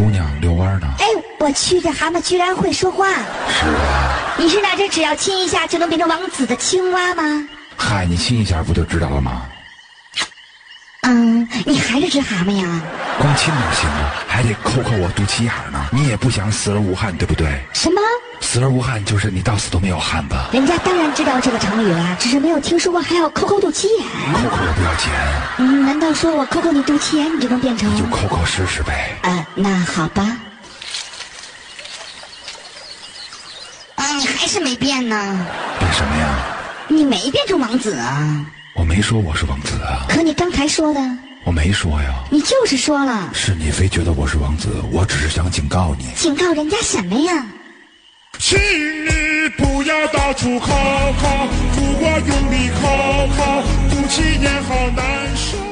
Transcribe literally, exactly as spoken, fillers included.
姑娘遛弯呢。 哎，我去，这蛤蟆居然会说话。 是啊。 你是那只只要亲一下就能变成王子的青蛙吗？ 嗨，你亲一下不就知道了吗？ 嗯，你还是只蛤蟆呀？ 光亲哪行啊？还得抠抠我肚脐眼呢。你也不想死而无憾，对不对？ 什么？ 死而无憾就是你到死都没有憾吧？ 人家当然知道这个成语了，只是没有听说过还要抠抠肚脐眼。 抠抠我不要钱。 嗯，难道说我抠抠你肚脐眼，你就能变成？ 你就抠抠试试呗。 呃，那好吧。啊，你还是没变呢。 变什么呀？ 你没变成王子啊。 我没说我是王子啊。 可你刚才说的。 我没说呀。 你就是说了。 是你非觉得我是王子，我只是想警告你。 警告人家什么呀？ 请你不要到处抠抠，如果用力抠抠，肚脐眼好难受。